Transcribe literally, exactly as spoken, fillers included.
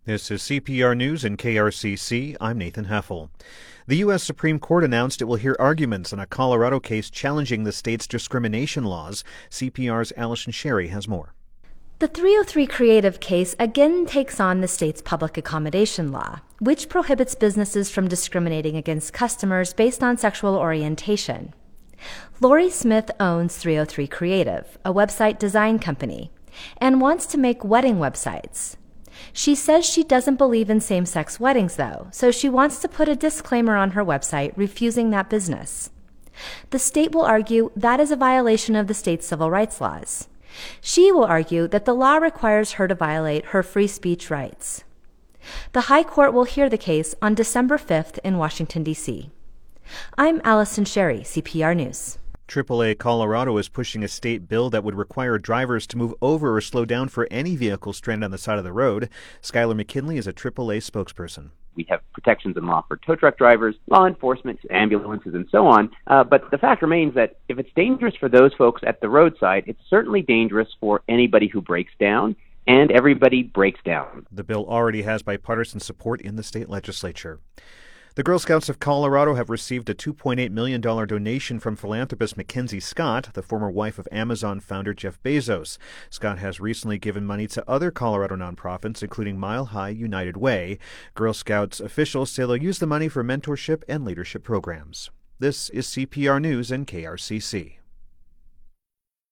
This is C P R News and K R C C. I'm Nathan Heffel. The U S Supreme Court announced it will hear arguments in a Colorado case challenging the state's discrimination laws. C P R's Allison Sherry has more. The three oh three Creative case again takes on the state's public accommodation law, which prohibits businesses from discriminating against customers based on sexual orientation. Lori Smith owns three oh three Creative, a website design company, and wants to make wedding websites. She says she doesn't believe in same-sex weddings, though, so she wants to put a disclaimer on her website refusing that business. The state will argue that is a violation of the state's civil rights laws. She will argue that the law requires her to violate her free speech rights. The High Court will hear the case on December fifth in Washington, D C I'm Allison Sherry, C P R News. triple A Colorado is pushing a state bill that would require drivers to move over or slow down for any vehicle stranded on the side of the road. Skylar McKinley is a triple A spokesperson. We have protections in law for tow truck drivers, law enforcement, ambulances, and so on. Uh, but the fact remains that if it's dangerous for those folks at the roadside, it's certainly dangerous for anybody who breaks down, and everybody breaks down. The bill already has bipartisan support in the state legislature. The Girl Scouts of Colorado have received a two point eight million dollars donation from philanthropist Mackenzie Scott, the former wife of Amazon founder Jeff Bezos. Scott has recently given money to other Colorado nonprofits, including Mile High United Way. Girl Scouts officials say they'll use the money for mentorship and leadership programs. This is C P R News and K R C C.